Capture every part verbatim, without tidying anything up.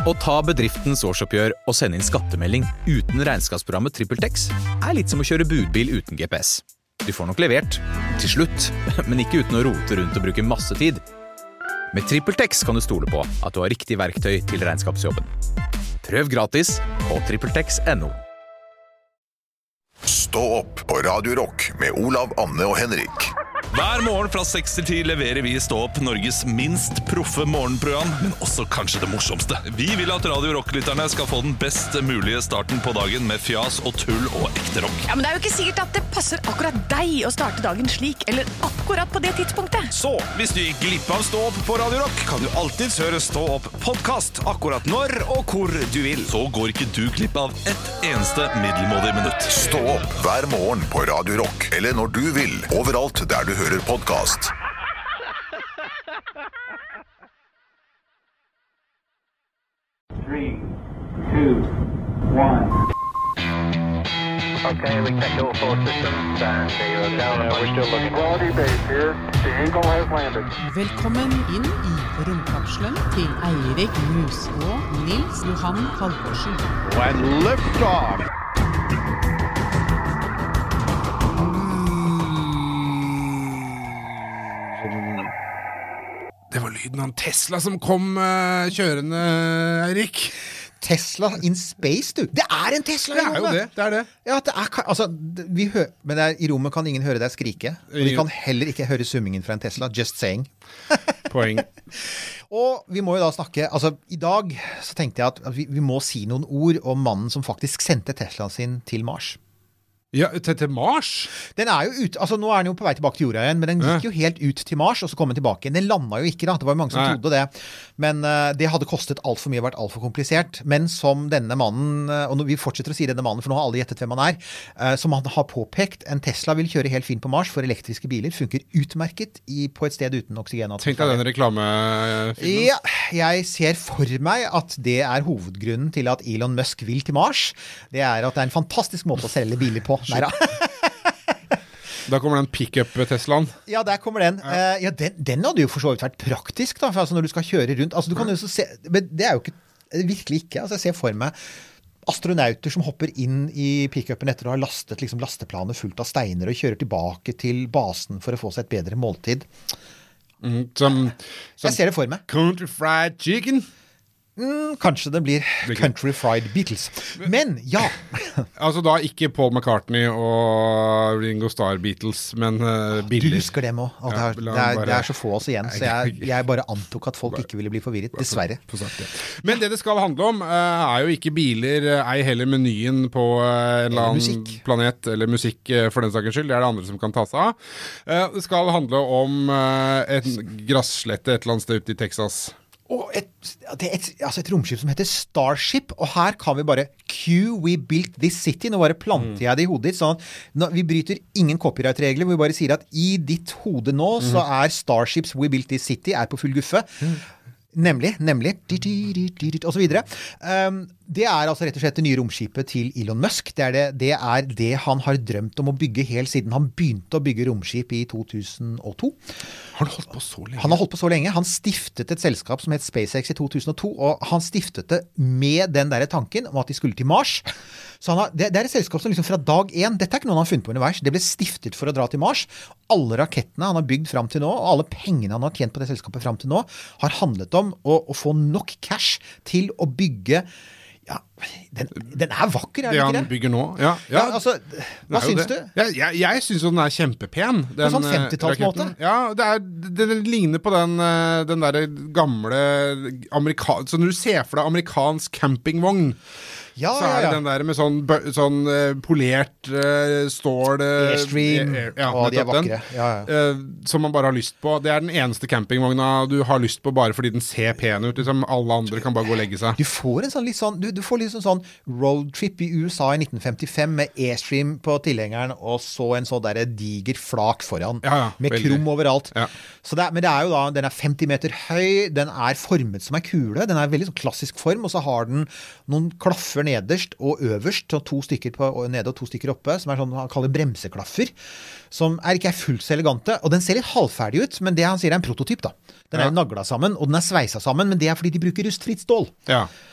Å ta bedriftens årsoppgjør og sende inn skattemelding uten regnskapsprogrammet TrippelTex er litt som å kjøre budbil uten G P S. Du får nok levert, til slutt, men ikke uten å rote rundt og bruke masse tid. Med TrippelTex kan du stole på at du har riktig verktøy til regnskapsjobben. Prøv gratis på trippeltex punktum no. Stå opp på Radio Rock med Olav, Anne og Henrik. Hver morgen fra seks til ti leverer vi Stå opp Norges minst proffe morgenprogram, men også kanskje det morsomste. Vi vil at Radio Rock-lytterne skal få den best mulige starten på dagen med fjas og tull og ekte rock. Ja, men det er jo ikke sikkert at det passer akkurat deg å starte dagen slik, eller akkurat på det tidspunktet. Så, hvis du gikk glipp av Stå opp på Radio Rock, kan du alltid høre Stå opp podcast akkurat når og hvor du vil. Så går ikke du glipp av ett eneste middelmådig minutt. Stå opp hver morgen på Radio Rock, eller når du vil, overalt der du hører podcast. Three, two, one. Okay, we checked all four systems and zero down. Uh, we're still looking. Quality base here. The Eagle has landed. Velkommen inn i romkapselen til Eirik Mus og Nils Johan Halvorsen. And lift off. Det var lyden av en Tesla som kom uh, kjørende, Eirik. Tesla in space, du. Det er en Tesla i rommet. Det er jo det, det er det. Ja, det er, altså, vi hø- men det er, i rommet kan ingen høre deg skrike. Og vi kan heller ikke høre summingen fra en Tesla. Just saying. Poeng. Og vi må jo da snakke, altså i dag så tenkte jeg at, at vi, vi må si noen ord om mannen som faktisk sendte Teslaen sin til Mars. Ja, til, til Mars? Den er jo ut, altså nå er den jo på vei tilbake til jorda igjen, men den gikk jo helt ut til Mars, og så kom den tilbake. Den landet jo ikke da, det var jo mange som Nei. trodde det. Men uh, det hadde kostet alt for mye, vært alt for komplisert. Men som denne mannen, uh, og vi fortsetter å si denne mannen, for nå har alle gjettet hvem han er, uh, som han har påpekt, en Tesla vil kjøre helt fint på Mars, for elektriske biler funker utmerket i, på et sted uten oksygen. Tenk deg den reklamefilmen. Ja, jeg ser for meg at det er hovedgrunnen til at Elon Musk vil til Mars. Det er at det er en fantastisk måte å selge biler på. Neida. Da kommer den pick-up-Teslaen. Ja, der kommer den. Ja, uh, ja den, den hadde jo for så vidt vært praktisk da, for altså når du skal kjøre rundt. Altså du kan jo så se, men det er jo ikke, virkelig ikke. Altså jeg ser for meg astronauter som hopper inn i pick-upen etter å ha lastet liksom, lasteplanet fullt av steiner og kjører tilbake til basen for å få seg et bedre måltid. Mm, som, som jeg ser det for meg. Country fried chicken. Mm, kanskje det blir Country Fried Beatles. Men, ja. Altså da ikke Paul McCartney og Ringo Starr Beatles, men uh, Billy. Du husker dem også. Ja, det, er, det, er, det er så få oss igjen, så jeg, jeg bare antok at folk ikke ville bli forvirret, dessverre. På, på sagt, ja. Men det det skal handle om uh, er jo ikke biler, ei heller menyen på uh, en eller annen musikk. planet, eller musikk uh, for den sakens skyld. Det er det andre som kan ta seg av. Uh, det skal handle om uh, en grasslette et eller annet sted ute i Texas. Og et, det er et, altså et romskip som heter Starship, og her kan vi bare Q, we built this city. Nå bare planter jeg det i hodet ditt, sånn nå, vi bryter ingen copyright-regler, vi bare sier at i ditt hode nå, mm. så er Starships we built this city, er på full guffe. Mm. Nemlig, nemlig, og så videre. Um, det er altså rett og slett det nye romskipet til Elon Musk. Det er det, det er det han har drømt om å bygge helt siden han begynte å bygge romskip i to tusen og to. Har han holdt på så lenge? Han har holdt på så lenge. Han stiftet et selskap som het SpaceX i to tusen og to, og han stiftet det med den der tanken om at de skulle til Mars. Så han har, det, det er et selskap som liksom fra dag én, dette er ikke noen han har funnet på underveis, det ble stiftet for å dra til Mars. Alle rakettene han har bygd frem til nå, og alle pengene han har tjent på det selskapet frem til nå, har handlet om å, å få nok cash til å bygge. Ja, den, den er vakker, er det ikke det? Det han bygger nå, ja. Ja, ja altså, hva syns du? Jeg, jeg, jeg synes jo den er kjempepen. Den, på sånn femtitalsmåte? Ja, det, er, det, det ligner på den, den der gamle amerika, så når du ser for deg amerikansk campingvogn, Ja, så er det ja, ja. den der med sånn, sånn uh, polert uh, stål uh, Airstream, ja, og de er vakre ja, ja. Uh, som man bare har lyst på. Det er den eneste campingvogna du har lyst på bare fordi den ser pen ut, liksom. Alle andre kan bare gå og legge seg. Du får en sånn litt sånn, du, du får litt sånn, sånn roadtrip i U S A i nitten femtifem med Airstream på tilhengeren, og så en sånn der diger flak foran, ja, ja, med veldig. krum overalt. Ja. Så det, men det er jo da, den er femti meter høy, den er formet som en kule, den er veldig sånn klassisk form, og så har den noen klaffer nederst og øverst, så to stykker på, nede og to stykker oppe, som er sånn han kaller bremseklaffer, som er ikke er fullt så elegante, og den ser litt halvferdig ut, men det han sier er en prototyp da. Den er jo naglet sammen, og den er sveiset sammen, men det er fordi de bruker rustfritt stål. Ja.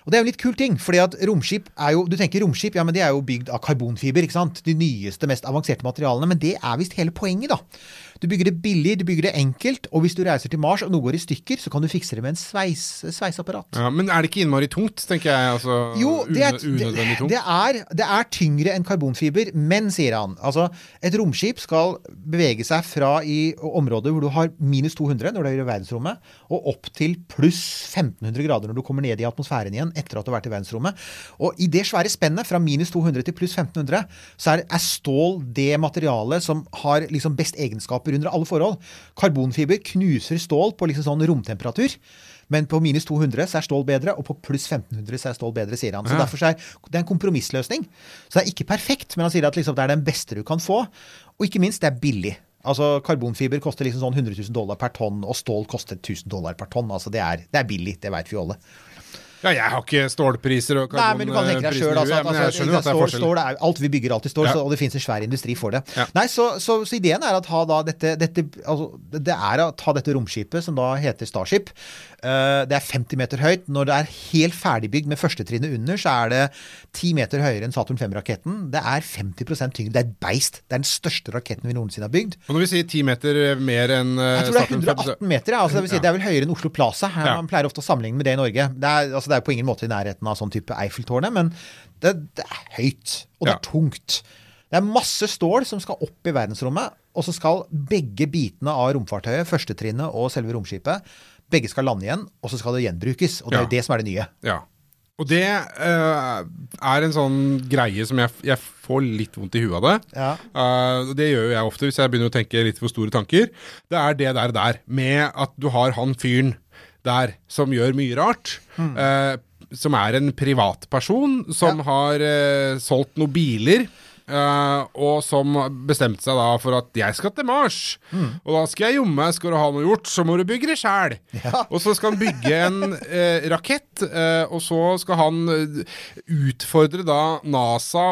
Og det er jo en litt kul ting, fordi at romskip er jo, du tenker romskip, ja, men det er jo bygd av karbonfiber, ikke sant? De nyeste, mest avanserte materialene, men det er vist hele poenget da. Du bygger det billig, du bygger det enkelt, og hvis du reiser til Mars og noe går i stykker, så kan du fikse det med en sveis, sveiseapparat. Ja, men er det ikke innmari tungt, tenker jeg, altså jo, det er, unødvendig tungt? Det er, det er tyngre enn karbonfiber, men, sier han, altså, et romskip skal bevege seg fra i områder hvor du har minus to hundre når du er i verdensrommet, og opp til pluss femten hundre grader når du kommer ned i atmosfæren igjen etter at du har vært i verdensrommet. Og i det svære spennet fra minus to hundre til pluss femten hundre, så er, er stål det materialet som har liksom best egenskaper under alle forhold. Karbonfiber knuser stål på liksom sånn romtemperatur, men på minus to hundre så er stål bedre, og på pluss femten hundre så er stål bedre, sier han. Så ja. Derfor så er det en kompromissløsning. Så det er ikke perfekt, men han sier at liksom det er den beste du kan få, og ikke minst det er billig. Altså karbonfiber koster liksom sånn hundre tusen dollar per tonn, og stål koster tusen dollar per tonn. Altså det er, det er billig, det vet vi alle. Ja, jeg har ikke stålpriser og karbonpriser. Nei, men du kan tenke deg selv, altså, at, men jeg skjønner altså, at det er forskjell. Stål, er, alt vi bygger alltid står, ja. så, og det finnes en svær industri for det. Ja. Nei, så, så, så ideen er at ha da dette, dette altså, det er å ta dette romskipet, som da heter Starship. Uh, det er femti meter høyt. Når det er helt ferdigbygd med første trinnet under, så er det ti meter høyere enn Saturn fem-raketten. Det er femti prosent tyngre. Det er et beist. Det er den største raketten vi noensinne har bygd. Og når vi sier ti meter mer enn uh, Jeg tror det er hundre og atten meter, ja. altså, det vil si, ja. Det er vel høyere enn Oslo Plaza. Ja. Man pleier ofte å sammenligne med det i Norge. Det er, altså, det er på ingen måte i nærheten av sånn type Eiffeltårnet, men det, det er høyt, og det er ja. tungt. Det er masse stål som skal opp i verdensrommet, og så skal begge bitene av romfartøyet, første trinnet og selve romskipet, begge skal lande igjen, og så skal det gjenbrukes, og det er ja. det som er det nye. Ja. Og det uh, er en sånn greie som jeg, jeg får litt vondt i huet av det. Ja. Uh, det gjør jo jeg ofte hvis jeg begynner å tenke litt for store tanker. Det er det der der, med at du har han fyren der som gjør mye rart, mm. uh, som er en privatperson som ja. har uh, solgt noen biler, uh, og som bestemte seg da for at jeg skal til Mars, mm. og da skal jeg jomme, skal du ha noe gjort, så må du bygge det selv. Ja. Og så skal han bygge en uh, rakett, uh, og så skal han uh, utfordre da NASA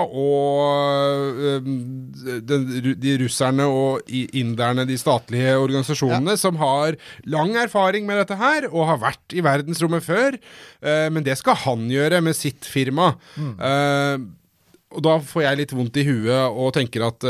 og uh, den, de russerne og inderne, de statlige organisasjonene, ja. som har lang erfaring med dette her, og har vært i verdensrommet før, uh, men det skal han gjøre med sitt firma. Mm. Uh, og da får jeg litt vondt i huet og tenker at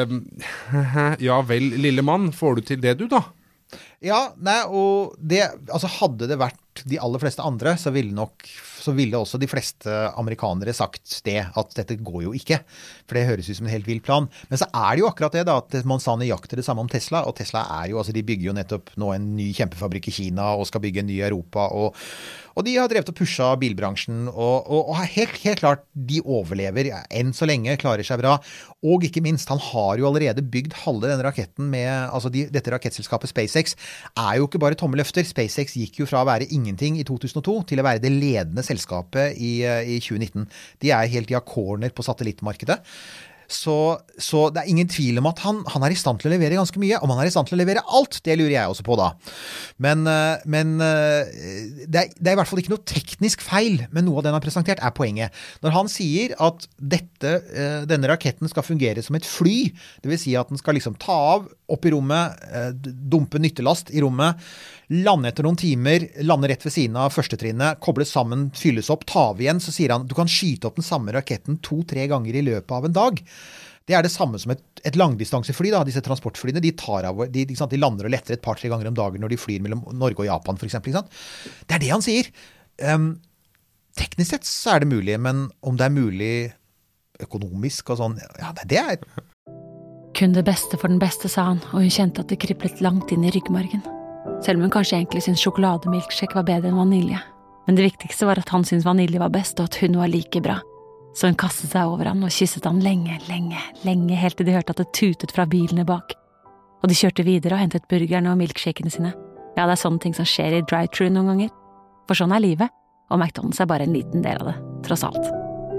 uh, ja vel, lille mann, får du til det du da? Ja, nei, og det, altså hadde det vært de aller fleste andre, så ville nok, så ville også de fleste amerikanere sagt det, at dette går jo ikke, for det høres ut som en helt vild plan. Men så er det jo akkurat det da, at man sa nøyaktig det samme om Tesla, og Tesla er jo, altså de bygger jo nettopp nå en ny kjempefabrikk i Kina, og skal bygge en ny i Europa, og, og de har drevet og pushet bilbransjen, og, og, og helt, helt klart, de overlever, ja, enn så lenge, klarer seg bra, og ikke minst, han har jo allerede bygd halve denne raketten med, altså de, dette rakettselskapet SpaceX, er jo ikke bare tomme løfter. SpaceX gikk jo fra å være ingenting i to tusen og to til å være det ledende selskapet i, i tjue nitten. De er helt i akkordner på satellittmarkedet. Så, så det er ingen tvil om at han, han er i stand til å levere ganske mye. Om han er i stand til å levere alt, det lurer jeg også på da. Men, men det, er, det er i hvert fall ikke noe teknisk feil, men noe av det han har presentert er poenget. Når han sier at dette, denne raketten skal fungere som et fly, det vil si at den skal liksom ta av opp i rommet, dumpe nyttelast i rommet, lande etter noen timer, lande rett ved siden av førstetrinnet, kobles sammen, fylles opp, ta av igjen, så sier han, du kan skyte opp den samme raketten to-tre ganger i løpet av en dag. Det er det samme som et, et langdistansefly da, disse transportflyene, de, tar av, de, de, de lander og letter et par-tre ganger om dagen når de flyr mellom Norge og Japan for eksempel, ikke sant? Det er det han sier. Um, teknisk sett så er det mulig, men om det er mulig økonomisk og sånn, ja, det er... Kun det beste for den beste, sa han, og hun kjente at det kriblet langt inn i ryggmargen. Selv om hun kanskje egentlig syntes sjokolademilkshake var bedre enn vanilje. Men det viktigste var at han syntes vanilje var best, og at hun var like bra. Så hun kastet seg over han og kysset han lenge, lenge, lenge, helt til de hørte at det tutet fra bilene bak. Og de kjørte videre og hentet burgerne og milkshakene sine. Ja, det er sånne ting som skjer i drive-thru noen ganger. For sånn er livet, og McDonald's er bare en liten del av det, tross alt.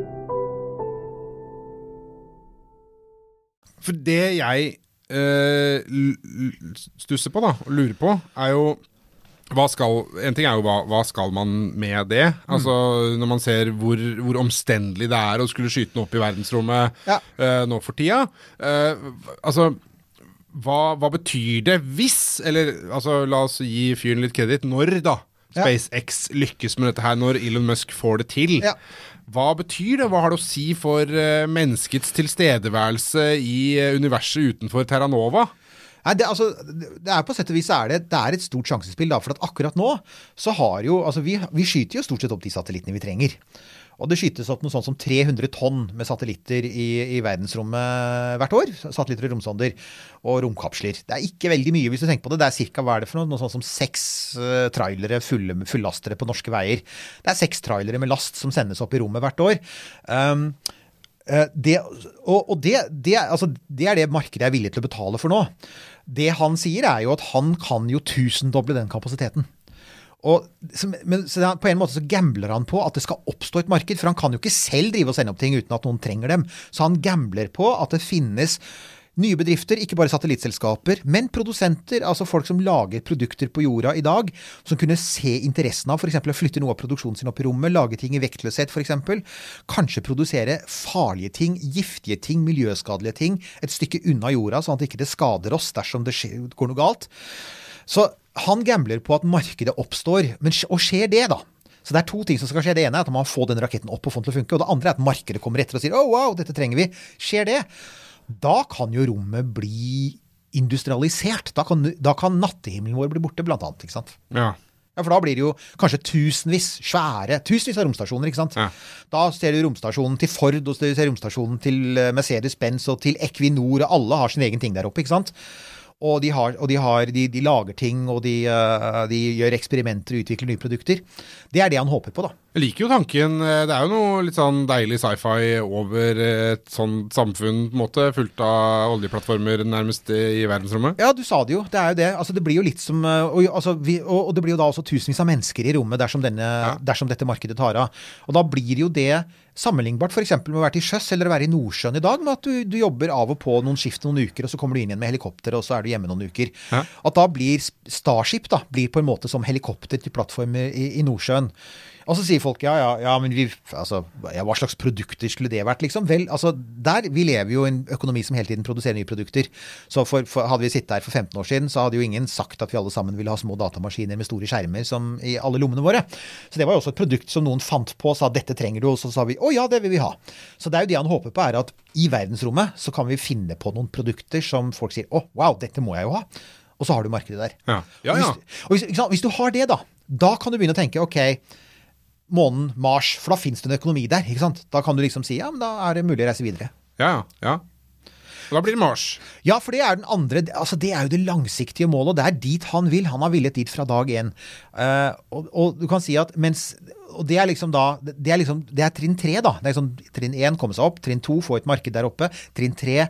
For det jeg Uh, stusser på da, og lurer på, er jo hva skal, en ting er jo hva, hva skal man med det? Altså når man ser hvor, hvor omstendelig det er å skulle skyte den opp i verdensrommet ja. uh, nå for tida. Uh, altså, hva, hva betyr det hvis, eller altså la oss gi fyren litt kredit, når da SpaceX lykkes med dette her når Elon Musk får det til. Ja. Hva betyr det? Hva har det å si for uh, menneskets tilstedeværelse i uh, universet utenfor Terra Nova? Nei, det, altså, det er på sett og vis er det, det er et stort sjansespill da, for at akkurat nå så har jo, altså vi, vi skyter jo stort sett opp de satellittene vi trenger. Og det skytes opp noe sånt som tre hundre tonn med satellitter i, i verdensrommet hvert år. Satellitter og romsonder og romkapsler. Det er ikke veldig mye hvis du tenker på det. Det er cirka, hva er det for noe? Noe sånt som seks uh, trailere fulle, fullastere på norske veier. Det er seks trailere med last som sendes opp i rommet hvert år. Um, uh, det, og og det, det, altså, det er det markedet er villig til å betale for nå. Det han sier er jo at han kan jo tusendoble den kapasiteten. Og, men, så på en måte så gambler han på at det skal oppstå et marked, for han kan jo ikke selv drive og sende opp ting uten at noen trenger dem. Så han gambler på at det finnes nye bedrifter, ikke bare satellittselskaper, men produsenter, altså folk som lager produkter på jorda i dag, som kunne se interessen av for eksempel å flytte noe av produksjonen sin opp i rommet, lage ting i vektløshet for eksempel, kanskje produsere farlige ting, giftige ting, miljøskadelige ting, et stykke unna jorda, sånn at det ikke skader oss dersom det skjer, går noe galt. Så han gambler på at markedet oppstår, men, og skjer det da? Så det er to ting som skal skje. Det ene er at man får den raketten opp og få den til å funke, og det andre er at markedet kommer etter og sier, «Å, oh, wow, dette trenger vi». Skjer det? Da kan jo rommet bli industrialisert. Da kan, da kan nattehimmelen vår bli borte, blant annet, ikke sant? Ja. Ja, for da blir det jo kanskje tusenvis, svære, tusenvis av romstasjoner, ikke sant? Ja. Da ser du romstasjonen til Ford, og du ser romstasjonen til Mercedes-Benz og til Equinor, og alle har sin egen ting der oppe, ikke sant? Og de, har, og de, har, de, de lager ting, og de, uh, de gjør eksperimenter og utvikler nye produkter. Det er det han håper på da. Jeg liker jo tanken, det er jo noe litt sånn deilig sci-fi over et sånt samfunn, på en måte, fullt av oljeplattformer nærmest i verdensrommet. Ja, du sa det jo, det er jo det. Altså, det blir jo litt som, og, altså, vi, og, og det blir jo da også tusenvis av mennesker i rommet dersom, denne, ja. dersom dette markedet tar av. Og da blir jo det sammenlignbart for eksempel med å være til sjøs eller å være i Nordsjøen i dag, med at du, du jobber av og på noen skift noen uker, og så kommer du inn igjen med helikopter, og så er du hjemme noen uker. Ja. At da blir Starship da, blir på en måte som helikopter til plattformer i, i Nordsjøen. Og så sier folk, ja, ja, ja, men vi, altså, ja, hva slags produkter skulle det vært, liksom? Vel, altså, der, vi lever jo i en økonomi som hele tiden produserer nye produkter. Så for, for, hadde vi sittet her for femten år siden, så hadde jo ingen sagt at vi alle sammen ville ha små datamaskiner med store skjermer som i alle lommene våre. Så det var jo også et produkt som noen fant på, sa dette trenger du, og så sa vi, å ja, det vil vi ha. Så det er jo det han håper på, er at i verdensrommet så kan vi finne på noen produkter som folk sier, å, wow, dette må jeg jo ha. Og så har du markedet der. Ja, ja, ja. Og hvis, og hvis, hvis du har det da, da kan du begynne å tenke, ok, månen, Mars, for da finnes det en økonomi der, ikke sant? Da kan du liksom si, ja, men da er det mulig å reise videre. Ja, ja. Og da blir det Mars. Ja, for det er den andre, altså det er jo det langsiktige målet, og det er dit han vil. Han har villet dit fra dag én. Uh, og, og du kan si at mens, og det er liksom da, det er liksom, det er trinn tre da. Det er liksom trinn én, komme seg opp, trinn to, få et marked der oppe, trinn tre,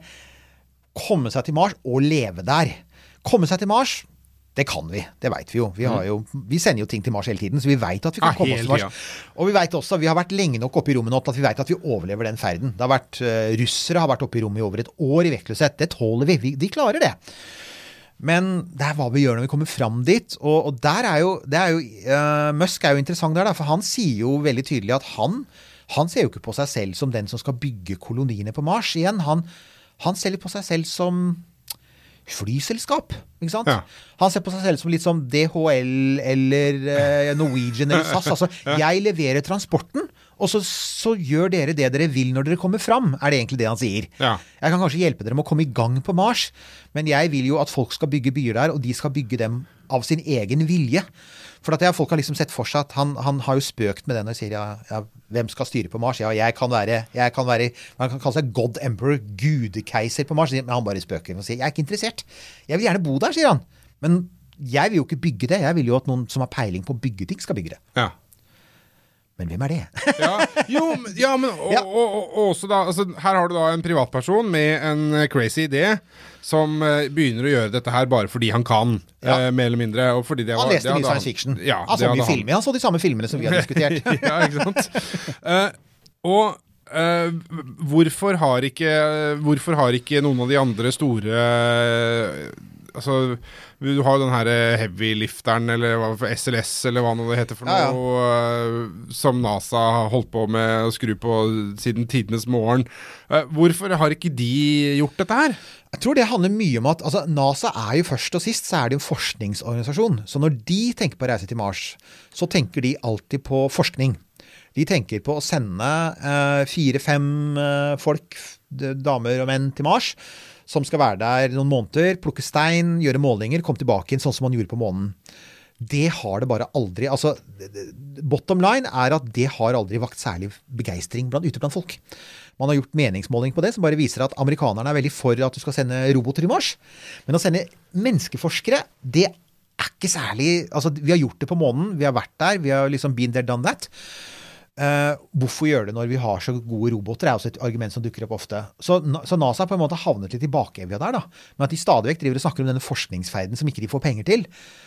komme seg til Mars og leve der. Komme seg til Mars, det kan vi, det vet vi jo. Vi, har jo. vi sender jo ting til Mars hele tiden, så vi vet at vi kan ah, komme oss til Mars. Ja. Og vi vet også, vi har vært lenge nok oppe i rommet nå til at vi vet at vi overlever den ferden. Det har vært, uh, russere har vært oppe i rommet i over et år i vektløshet. Det tåler vi, vi de klarer det. Men det er hva vi gjør når vi kommer frem dit, og, og der er jo, det er jo uh, Musk er jo interessant der da, for han sier jo veldig tydelig at han, han ser jo ikke på seg selv som den som skal bygge koloniene på Mars igjen. Han, han ser litt på seg selv som flyselskap, ikke sant? Ja. Han ser på seg selv som litt som D H L eller uh, Norwegian eller S A S. Altså, ja. Jeg leverer transporten, og så, så gjør dere det dere vil når dere kommer fram, er det egentlig det han sier. Ja. Jeg kan kanskje hjelpe dere med å komme i gang på Mars, men jeg vil jo at folk skal bygge byer der, og de skal bygge dem av sin egen vilje. For at jeg, folk har liksom sett for seg at han, han har jo spøkt med den og sier, ja, ja, hvem skal styre på Mars? Ja, jeg kan være, jeg kan være, man kan kalle seg God Emperor, gudekeiser på Mars, men han bare spøker og sier, jeg er ikke interessert. Jeg vil gjerne bo der, sier han. Men jeg vil jo ikke bygge det, jeg vil jo at noen som har peiling på å bygge ting skal bygge det. Ja. Men hvem er det? ja, jo, ja, men og, ja. Og, og, og også da, altså, her har du da en privatperson med en crazy idé som uh, begynner å gjøre dette her bare fordi han kan, ja. uh, mer eller mindre. Og fordi det var, han leste det mye science fiction. Ja, han så mye filmer. Han så de samme filmene som vi har diskutert. ja, ikke sant? Uh, og uh, hvorfor, har ikke, hvorfor har ikke noen av de andre store... Uh, altså, du har jo den her heavy-lifteren, eller hva for S L S, eller hva det heter for noe, ja, ja. som NASA har holdt på med å skru på siden tidenes morgen. Hvorfor har ikke de gjort dette her? Jeg tror det handler mye om at altså, NASA er jo først og sist så er det en forskningsorganisasjon. Så når de tenker på å reise til Mars, så tenker de alltid på forskning. De tenker på å sende eh, fire-fem eh, folk, damer og menn til Mars, som skal være der noen måneder, plukke stein, gjøre målinger, komme tilbake inn sånn som man gjorde på månen. Det har det bare aldri, altså bottom line er at det har aldri vakt særlig begeistring blant, ute blant folk. Man har gjort meningsmåling på det, som bare viser at amerikanerne er veldig for at du skal sende roboter til Mars. Men å sende menneskeforskere, det er ikke særlig, altså vi har gjort det på månen, vi har vært der, vi har liksom been there, done that. Uh, hvorfor gjøre det når vi har så gode roboter er også et argument som dukker opp ofte. Så, så NASA har på en måte havnet litt i bakevja der da, men at de stadig vekk driver og snakker om denne forskningsferden som ikke de får penger til.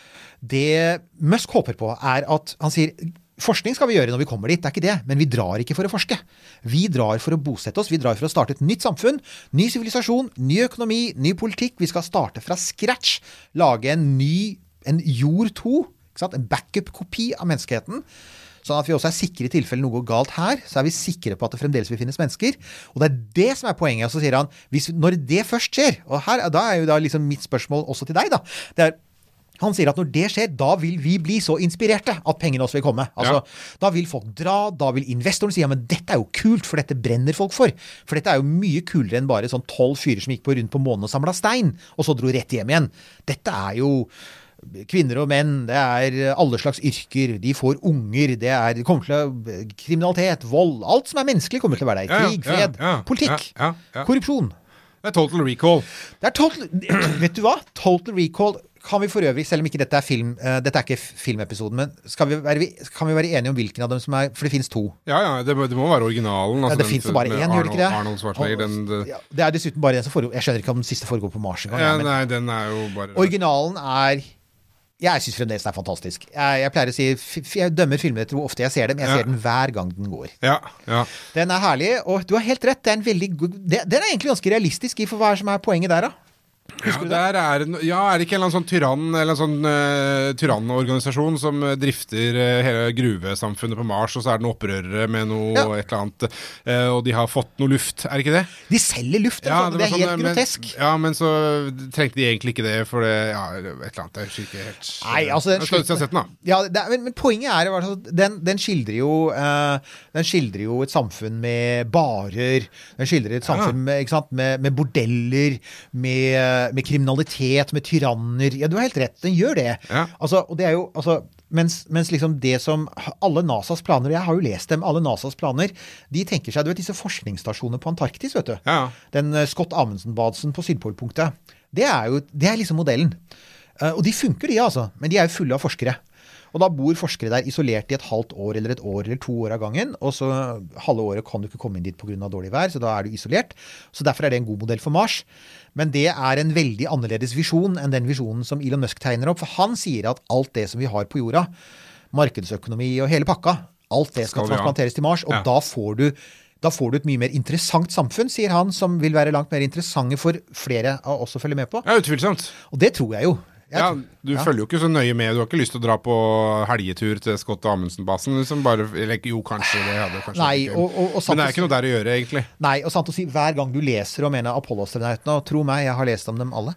Det Musk håper på er at han sier, forskning skal vi gjøre når vi kommer dit, det er ikke det, men vi drar ikke for å forske. Vi drar for å bosette oss, vi drar for å starte et nytt samfunn, ny sivilisasjon, ny økonomi, ny politikk, vi skal starte fra scratch, lage en ny, en jord to, ikke sant? En backup-kopi av menneskeheten, sånn at vi også er sikre i tilfelle noe går galt her, så er vi sikre på at det fremdeles vil finnes mennesker. Og det er det som er poenget. Og så sier han, hvis, når det først skjer, og her, da er jo da liksom mitt spørsmål også til deg da, det er, han sier at når det skjer, da vil vi bli så inspirerte at pengene også vil komme. Altså, ja. Da vil folk dra, da vil investoren si, ja, men dette er jo kult, for dette brenner folk for. For dette er jo mye kulere enn bare sånn tolv fyrer som gikk på rundt på månen og samlet stein, og så dro rett hjem igjen. Dette er jo kvinner og menn, det er alle slags yrker, de får unger, det er det kommer til å, kriminalitet, vold, alt som er menneskelig kommer til å være der. Krig, fred, ja, ja, ja, politikk, ja, ja, ja. Korrupsjon. Det er total recall. Det er total, vet du hva? Total recall kan vi for øvrig, selv om ikke dette er film, uh, dette er ikke filmepisoden, men skal vi være, kan vi være enige om hvilken av dem som er, for det finnes to. Ja, ja, det, det må være originalen. Altså ja, det finnes det bare en, gjør det ikke det? Arnold Schwarzenegger, den... Det... Ja, det er dessuten bare den som foregår, jeg skjønner ikke om den siste foregår på Mars. Ja, nei, den er jo bare... Originalen er... Jeg synes fremdeles det er fantastisk. Jeg, jeg pleier å si, jeg dømmer filmer etter hvor ofte jeg ser dem, jeg ser ja. den hver gang den går. Ja, ja. Den er herlig, og du har helt rett, det er en veldig god, det, den er egentlig ganske realistisk i for hva som er poenget der da. Ja, der er, ja, er det ikke en eller annen sånn tyrann, eller en sånn uh, tyrannorganisasjon som uh, drifter uh, hele gruvesamfunnet på Mars, og så er det noen opprørere med noe ja. et eller annet, uh, og de har fått noe luft, er det ikke det? De selger luft, ja, det, det er sånn, helt grotesk. Men, ja, men så trengte de egentlig ikke det, for det, ja, et eller annet, det er ikke helt... Nei, altså... Jeg skal ikke ha sett den da. Ja, det er, men, men poenget er, altså, den, den skildrer jo, uh, den skildrer jo et samfunn med barer, den skildrer et samfunn ja. med, ikke sant, med, med bordeller, med med kriminalitet, med tyranner. Ja, du har helt rett, den gjør det. Ja. Altså, og det er jo, altså, mens, mens liksom det som, alle NASAs planer, jeg har jo lest dem, alle NASAs planer, de tenker seg, du vet, disse forskningsstasjoner på Antarktis, vet du. Ja. Den uh, Scott Amundsen-basen på Sydpolpunktet. Det er jo, det er liksom modellen. Uh, og de funker de, altså, men de er jo fulle av forskere. Og da bor forskere der isolert i et halvt år, eller et år, eller to år av gangen, og så halve året kan du ikke komme inn dit på grunn av dårlig vær, så da er du isolert. Så derfor er det en god modell for Mars. Men det er en veldig annerledes visjon enn den visjonen som Elon Musk tegner opp, for han sier at alt det som vi har på jorda, markedsøkonomi og hele pakka, alt det skal, skal transplanteres til Mars, og ja. da får du Da får du et mye mer interessant samfunn, sier han, som vil være langt mer interessante for flere av oss å følge med på. Ja, utvilsomt. Og det tror jeg jo. Jeg ja, tror, du ja. følger jo ikke så nøye med. Du har ikke lyst til å dra på helgetur til Scott Amundsen-basen, liksom bare, eller jo, kanskje det hadde kanskje Nei, ikke. Og, og, og Men det er ikke noe der å gjøre, egentlig. Nei, og sant å si, hver gang du leser om en av Apollo-astronautene, og tro meg, jeg har lest om dem alle.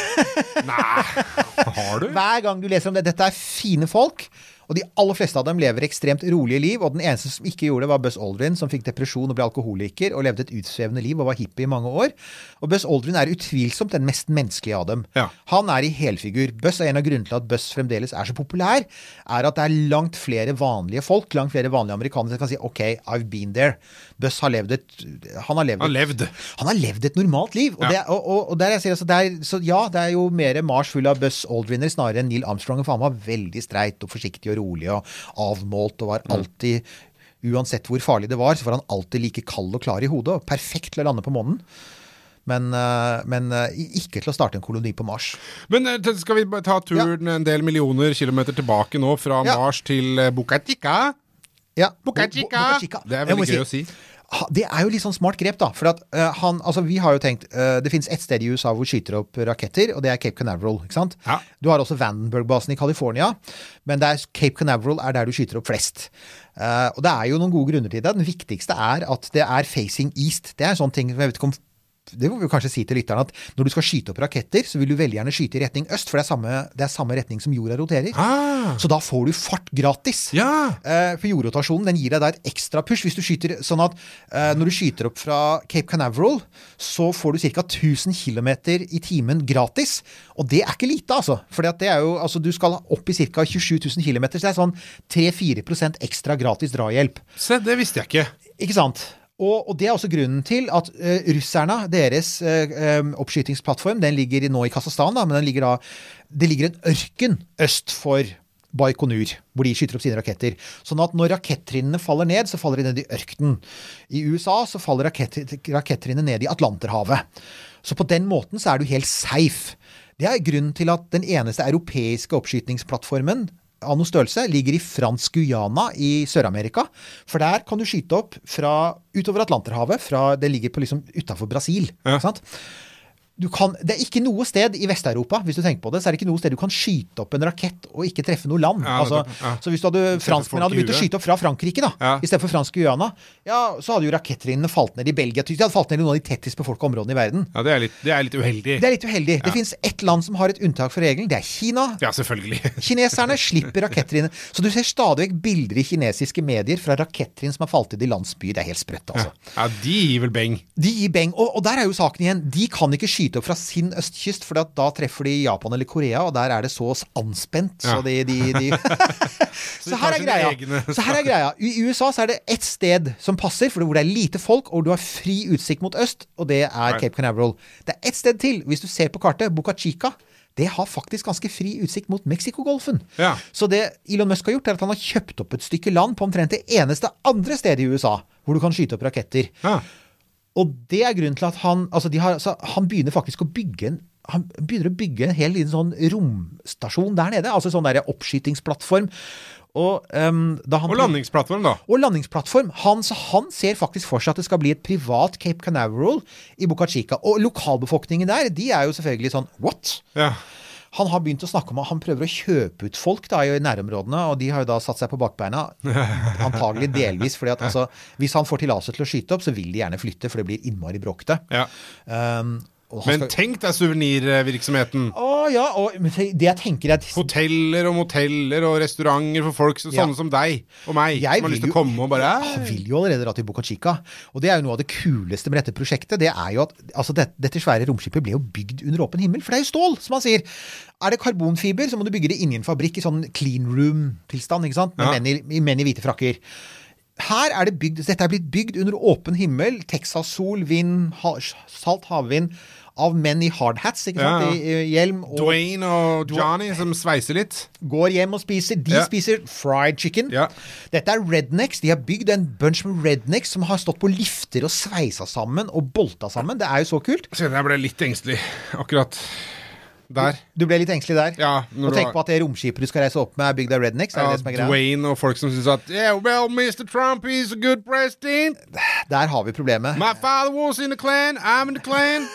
Nei, har du? Hver gang du leser om det, dette er fine folk, og de aller fleste av dem lever ekstremt rolige liv, og den eneste som ikke gjorde det var Buzz Aldrin, som fikk depresjon og ble alkoholiker, og levde et utsvevende liv og var hippie i mange år. Og Buzz Aldrin er utvilsomt den mest menneskelige av dem. Ja. Han er i helfigur. Buzz er en av grunnene til at Buzz fremdeles er så populær, er at det er langt flere vanlige folk, langt flere vanlige amerikanere som kan si, ok, I've been there. Buzz har levd et... Han har levd, han levd. Han har levd et normalt liv. Og, ja. det, og, og, og der jeg sier, altså, det er, så ja, det er jo mer Mars full av Buzz Aldriner snarere enn Neil Armstrong, for han var veldig streit og forsiktig og rolig og avmålt og var alltid, uansett hvor farlig det var, så var han alltid like kald og klar i hodet og perfekt til å lande på månen. Men, men ikke til å starte en koloni på Mars. Men skal vi bare ta turen ja. en del millioner kilometer tilbake nå fra ja. Mars til Boca Chica? Ja, Boca Chica. Boca Chica. Det er veldig gøy si. å si. Det er jo litt sånn smart grep da, for at uh, han, altså vi har jo tenkt, uh, det finnes et sted i U S A hvor skyter opp raketter, og det er Cape Canaveral, ikke sant? Ja. Du har også Vandenberg-basen i California, men det er Cape Canaveral er der du skyter opp flest. Uh, og det er jo noen gode grunner til det. Den viktigste er at det er facing east. Det er en sånn ting, jeg vet ikke om det må vi kanskje si til lytterne at når du skal skyte opp raketter, så vil du veldig gjerne skyte i retning øst, for det er samme, det er samme retning som jorda roterer. Ah. Så da får du fart gratis. Ja. Uh, for jordrotasjonen, den gir deg da et ekstra push hvis du skyter sånn at uh, når du skyter opp fra Cape Canaveral, så får du cirka tusen kilometer i timen gratis. Og det er ikke lite, altså. For det er jo, altså, du skal opp i cirka tjuesju tusen kilometer, så det er sånn tre til fire prosent ekstra gratis drahjelp. Se, det visste jeg ikke. Ikke sant? Og, og det er også grunnen til at uh, russerne, deres uh, um, oppskytingsplattform, den ligger nå i Kazakhstan, da, men den ligger da, det ligger en ørken øst for Baikonur, hvor de skyter opp sine raketter. Sånn at når rakettrinnene faller ned, så faller de ned i ørkenen. I U S A så faller rakett, rakettrinnene ned i Atlanterhavet. Så på den måten så er du helt safe. Det er grunnen til at den eneste europeiske oppskytingsplattformen av noe størrelse ligger i fransk Guyana i Sør-Amerika, for der kan du skyte opp fra utover Atlanterhavet, fra, det ligger på liksom utenfor Brasil, ja. Sant? Du kan, det er ikke noe sted i Vest-Europa, hvis du tenker på det, så er det ikke noe sted du kan skyte opp en rakett og ikke treffe noe land. Ja, altså, ja. Så hvis du hadde franskmenn hadde begynt å skyte opp fra Frankrike da, ja. I stedet for fransk Guyana, ja, så hadde jo rakettrinnene falt ned i Belgia. De hadde falt ned i noen av de tettest befolkede områdene i verden. Ja, det er litt, det er litt uheldig. Det er litt uheldig. Ja. Det finnes ett land som har et unntak for regelen, det er Kina. Ja, selvfølgelig. Kineserne slipper rakettrinnene. Så du ser stadig bilder i kinesiske medier fra rakettrinn som har falt i landsbyer. Det er helt sprøtt, altså. Ja, ja de gir vel beng. De gir beng, og, og der er jo saken igjen. De kan ikke skyte opp fra sin østkyst, for da treffer de Japan eller Korea, og der er det så anspent, ja. Så de... de, de så, her er greia. så her er greia. I U S A så er det ett sted som passer, for hvor det er lite folk, og du har fri utsikt mot øst, og det er Cape Canaveral. Det er ett sted til, hvis du ser på kartet, Boca Chica, det har faktisk ganske fri utsikt mot Mexiko-golfen. Ja. Så det Elon Musk har gjort er at han har kjøpt opp et stykke land på omtrent det eneste andre stedet i U S A, hvor du kan skyte opp raketter. Ja. Og det er grunnen til at han, altså de har, altså han begynner faktisk å bygge en, han begynner å bygge en hel liten sånn romstasjon der nede, altså sånn der oppskytingsplattform. Og, um, da han, og landingsplattform da. Og landingsplattform. Han, så han ser faktisk for seg at det skal bli et privat Cape Canaveral i Boca Chica. Og lokalbefolkningen der, de er jo selvfølgelig sånn, what? Ja. Han har begynt å snakke om at han prøver å kjøpe ut folk da, i nærområdene, og de har jo da satt seg på bakbeina, antagelig delvis, fordi at altså, hvis han får tillatelse til å skyte opp, så vil de gjerne flytte, for det blir innmari bråkte. Ja. Um, Men skal... tenk deg souvenirvirksomheten. Å ja, og det jeg tenker er... Hoteller og moteller og restauranter for folk sånne ja. Som deg og meg, jeg som har lyst til å komme og bare... Han vil jo allerede dra til Boca Chica, og det er jo noe av det kuleste med dette prosjektet, det er jo at altså, det, dette svære romskipet ble jo bygd under åpen himmel, for det er jo stål, som man sier. Er det karbonfiber, så må du bygge det inni en fabrikk i sånn clean room-tilstand, ikke sant? Med ja. menn, i, menn i hvite frakker. Her er det bygd, dette er blitt bygd under åpen himmel, Texas-sol, vind, ha, salt havvind, av menn i hard hats, ikke sant? Ja. I, i hjelm. Og Dwayne og Johnny som sveiser litt. Går hjem og spiser. De ja. Spiser fried chicken. Ja. Dette er rednecks. De har bygd en bunch med rednecks som har stått på lifter og sveisa sammen og bolta sammen. Det er jo så kult. Så jeg ble litt engstelig akkurat der. Du, du ble litt engstelig der? Ja. Og tenk var... på at det romskipet du skal reise opp med er bygd av rednecks. Er ja, det det som er greia? Dwayne og folk som synes at yeah, well, mister Trump, he's a good president. Der har vi problemet. My father was in the Klan, I'm in the Klan.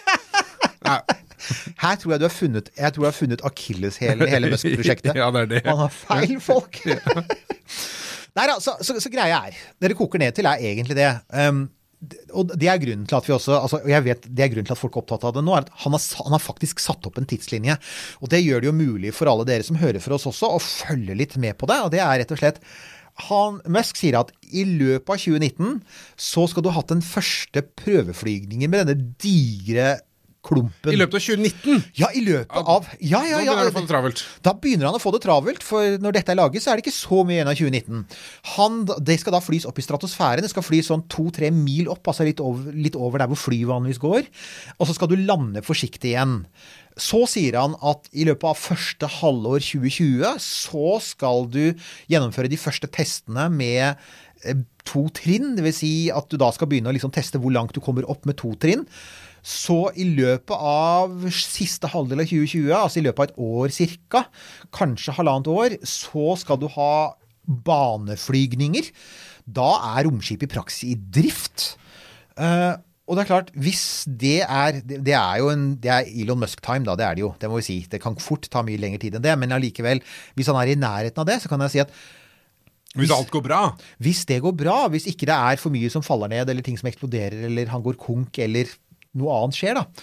Her tror jeg du har funnet Jeg tror jeg har funnet Achilles-hælen i hele Musk-prosjektet. Ja, det er det. Man har feil folk. Nei da, så, så, så greia er det det koker ned til er egentlig det um, og det er grunnen til at vi også altså, og jeg vet det er grunnen til at folk er opptatt av det nå er at han har, han har faktisk satt opp en tidslinje og det gjør det jo mulig for alle dere som hører for oss også å følge litt med på det og det er rett og slett han, Musk sier at i løpet av tjue nitten så skal du ha hatt den første prøveflygningen med denne digre klumpen. I løpet av tjue nitten? Ja, i løpet av... Ja, ja, ja. Da begynner han å få det travelt. Da begynner han å få det travelt, for når dette er laget, så er det ikke så mye igjen av tjue nitten. Han, det skal da flys opp i stratosfæren, det skal flys sånn to-tre mil opp, altså litt over, litt over der hvor fly vanligvis går, og så skal du lande forsiktig igjen. Så sier han at i løpet av første halvår tjue tjue, så skal du gjennomføre de første testene med to trinn, det vil si at du da skal begynne å liksom teste hvor langt du kommer opp med to trinn. Så i løpet av siste halvdel av tjue tjue, altså i løpet av et år cirka, kanskje halvannet år, så skal du ha baneflygninger. Da er romskipet i praksis i drift. Uh, og det er klart, hvis det er, det, det er jo en, det er Elon Musk-time da, det er det jo, det må vi si. Det kan fort ta mye lengre tid enn det, men allikevel, hvis han er i nærheten av det, så kan jeg si at Hvis alt går bra? Hvis det går bra, hvis ikke det er for mye som faller ned, eller ting som eksploderer, eller han går konk, eller noe annet skjer da,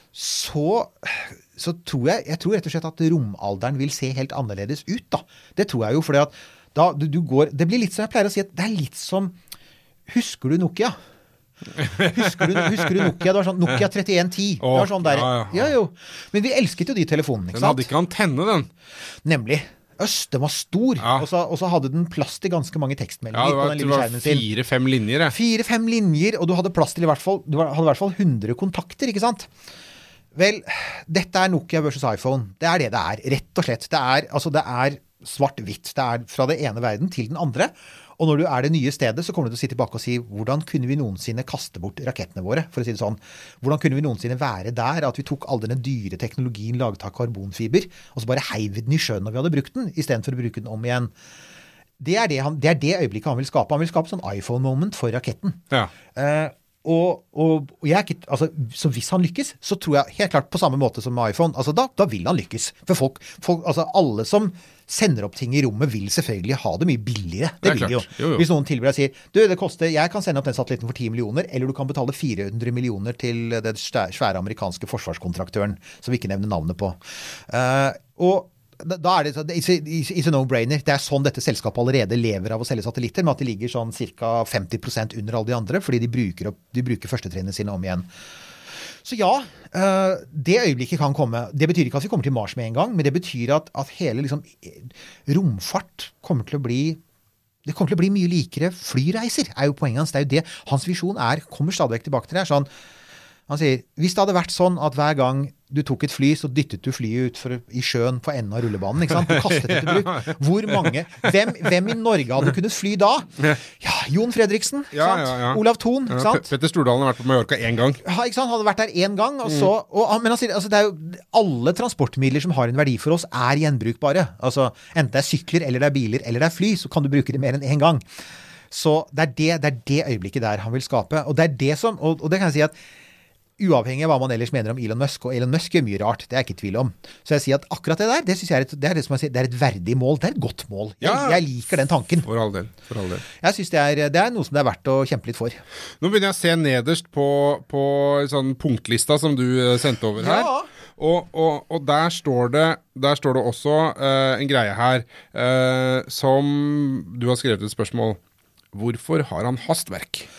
så, så tror jeg, jeg tror rett og slett at romalderen vil se helt annerledes ut da. Det tror jeg jo, fordi at da du, du går, det blir litt som jeg pleier å si, at det er litt som, husker du Nokia? Husker du, husker du Nokia? Det var sånn Nokia trettien ti. Oh, det var sånn der. Ja, ja. Ja, jo. Men vi elsket jo de telefonene, ikke sant? Den hadde ikke antenne, den. Nemlig. Øst, den var stor, ja. og, så, og så hadde den plass til ganske mange tekstmeldinger ja, var, på den lille skjermen sin. Fire-fem linjer. Fire-fem linjer, og du hadde plass til i hvert fall, du hadde i hvert fall hundre kontakter, ikke sant? Vel, dette er Nokia versus iPhone. Det er det det er, rett og slett. Det er, altså, det er svart-hvitt. Det er fra det ene verden til den andre. Og når du er det nye stedet, så kommer du til å sitte tilbake og si, hvordan kunne vi noensinne kaste bort rakettene våre, for å si det sånn? Hvordan kunne vi noensinne være der, at vi tok all denne dyre teknologien laget av karbonfiber, og så bare heiv vi den i sjøen når vi hadde brukt den, i stedet for å bruke den om igjen? Det er det, han, det er det øyeblikket han vil skape. Han vil skape sånn iPhone-moment for raketten. Ja. Uh, og, og, og jeg er ikke, altså, så hvis han lykkes, så tror jeg helt klart på samme måte som med iPhone, altså da, da vil han lykkes. For folk, folk, altså alle som sender opp ting i rommet vil selvfølgelig ha det mye billigere. Det, det vil jo. Jo, jo. Hvis noen tilbyr deg sier, du, det koster, jeg kan sende opp den satellitten for ti millioner, eller du kan betale fire hundre millioner til den svære amerikanske forsvarskontraktøren, som vi ikke nevner navnet på. Uh, og da er det, it's a, it's a no-brainer. Det er sånn dette selskapet allerede lever av å selge satellitter, men at de ligger sånn cirka femti prosent under alle de andre, fordi de bruker, opp, de bruker førstetrinnene sine om igjen. Så ja, det øyeblikket kan komme. Det betyr ikke at vi kommer til Mars med en gang, men det betyr at, at hele liksom, romfart kommer til å bli, det kommer til å bli mye likere flyreiser, er jo poenget hans. Det er jo det. Hans visjon er, kommer stadig vekk tilbake til det, sånn, han sier, hvis det hadde vært sånn at hver gang du tok et fly, så dyttet du flyet ut for, i sjøen på enden av rullebanen, ikke sant? Du kastet det til bruk. Hvor mange? Hvem, hvem i Norge hadde kunnet fly da? Ja, Jon Fredriksen, ja, sant? Ja, ja. Olav Thon, ikke sant? Ja, Petter Stordalen har vært på Mallorca en gang. Ja, ikke sant? Han hadde vært der en gang, og så, og, men han sier, altså, det er jo, alle transportmidler som har en verdi for oss er gjenbrukbare. Altså, enten det er sykler, eller det er biler, eller det er fly, så kan du bruke det mer enn en gang. Så det er det, det er det øyeblikket der han vil skape. Og det er det som, og, og det kan jeg si at uavhengig av hva man ellers mener om Elon Musk, og Elon Musk gjør mye rart, det er jeg ikke i tvil om. Så jeg sier at akkurat det der, det synes jeg er et, det er det som jeg sier, det er et verdig mål, det er et godt mål. Jeg, ja, jeg liker den tanken. For all del, for all del. Jeg synes det er, det er noe som det er verdt å kjempe litt for. Nå begynner jeg å se nederst på, på sånn punktlista som du sendte over her. Ja. Og, og, og der, står det, der står det også uh, en greie her, uh, som du har skrevet et spørsmål. Hvorfor har han hastverk?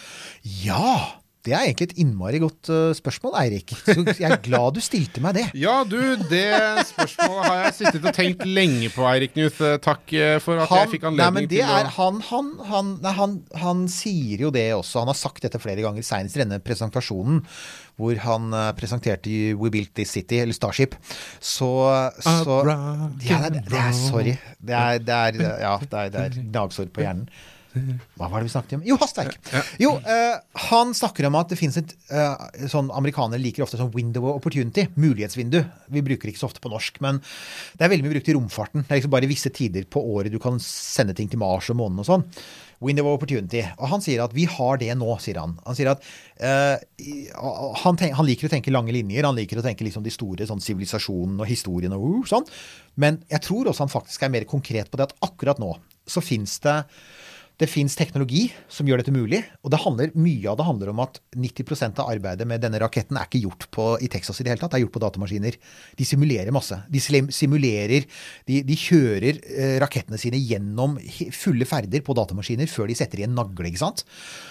Ja! Det er egentlig et innmari godt uh, spørsmål, Eirik. Så jeg er glad du stilte meg det. Ja, du, det spørsmålet har jeg sittet og tenkt lenge på, Eirik Knuth. Takk for at han, jeg fikk anledning nei, det til å... Er, han, han, han, nei, han, han sier jo det også. Han har sagt dette flere ganger, senest i denne presentasjonen, hvor han uh, presenterte We Built This City, eller Starship. Så, så ja, det, det er, sorry. Det er, det er, ja, det er, det er gnagsår på hjernen. Hva var det vi snakket om? Jo, hastverk. Jo, uh, han snakker om at det finnes et uh, sånn amerikaner liker ofte sånn window of opportunity, mulighetsvindu. Vi bruker det ikke så ofte på norsk, men det er veldig mye brukt i romfarten. Det er liksom bare visse tider på året du kan sende ting til Mars og månen og sånn. Window of opportunity. Og han sier at vi har det nå, sier han. Han sier at uh, han, tenk, han liker å tenke lange linjer, han liker å tenke liksom de store sånn sivilisasjonen og historien og uh, sånn. Men jeg tror også han faktisk er mer konkret på det at akkurat nå så finnes det Det finnes teknologi som gjør dette mulig, og det handler, mye av det handler om at nitti prosent av arbeidet med denne raketten er ikke gjort på, i Texas i det hele tatt, det er gjort på datamaskiner. De simulerer masse. De simulerer, de, de kjører eh, rakettene sine gjennom fulle ferder på datamaskiner før de setter i en nagle, ikke sant?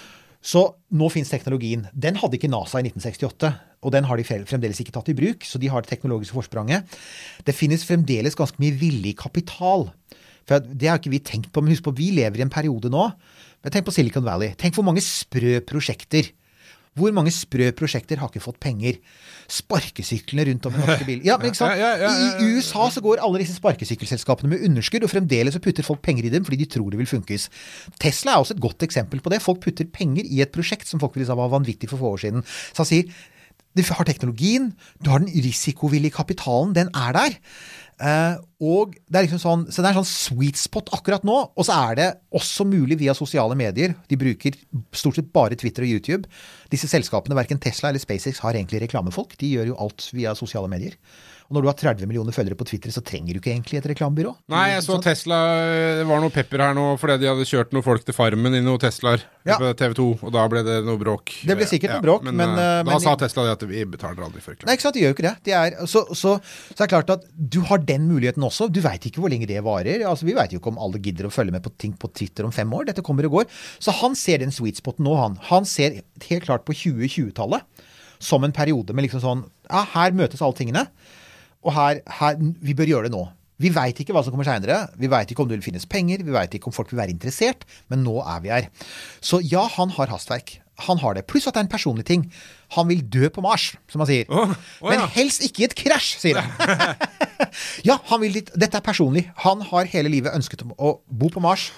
Så nå finnes teknologien. Den hadde ikke NASA i nitten sekstiåtte, og den har de fremdeles ikke tatt i bruk, så de har det teknologiske forspranget. Det finnes fremdeles ganske mye villig kapital. For det har ikke vi tenkt på, men husk på, vi lever i en periode nå. Men tenk på Silicon Valley. Tenk hvor mange sprø prosjekter. Hvor mange sprø prosjekter har ikke fått penger? Sparkesyklene rundt om i norske biler. Ja, men ikke sant? Ja, ja, ja, ja. I U S A så går alle disse sparkesykkelselskapene med underskudd, og fremdeles så putter folk penger i dem fordi de tror det vil funkes. Tesla er også et godt eksempel på det. Folk putter penger i et prosjekt som folk ville sa var vanvittig for få år siden. Så han sier, du har teknologien, du har den risikovillige kapitalen, den er der. Uh, og det er liksom sånn, så det er en sånn sweet spot akkurat nå, og så er det også mulig via sosiale medier. De bruker stort sett bare Twitter og YouTube. Disse selskapene, hverken Tesla eller SpaceX, har egentlig reklamefolk. De gjør jo alt via sosiale medier. Og når du har tretti millioner følgere på Twitter, så trenger du ikke egentlig et reklamebyrå. Nei, jeg så Tesla, det var noe pepper her nå, fordi de hadde kjørt noen folk til farmen i noen Teslaer ja. på T V to, og da ble det noe bråk. Det ble sikkert noe bråk, ja, men... men da men, sa Tesla det at vi betaler aldri for reklame. Nei, ikke sant, de gjør jo ikke det. De er, så, så, så er det klart at du har den muligheten også. Du vet ikke hvor lenge det varer. Altså, vi vet jo ikke om alle gidder å følge med på ting på Twitter om fem år. Dette kommer og går. Så han ser den sweet spoten nå, han. Han ser helt klart på tjue tjue-tallet som en periode med liksom sånn, ja, her møtes alle tingene. Og her, her, vi bør gjøre det nå. Vi vet ikke hva som kommer senere. Vi vet ikke om det vil finnes penger. Vi vet ikke om folk vil være interessert. Men nå er vi her. Så ja, han har hastverk. Han har det. Pluss at det er en personlig ting. Han vil dø på Mars, som han sier. Oh, oh, Men ja. helst ikke i et krasj, sier han. ja, han vil litt. Dette er personlig. Han har hele livet ønsket om å bo på Mars.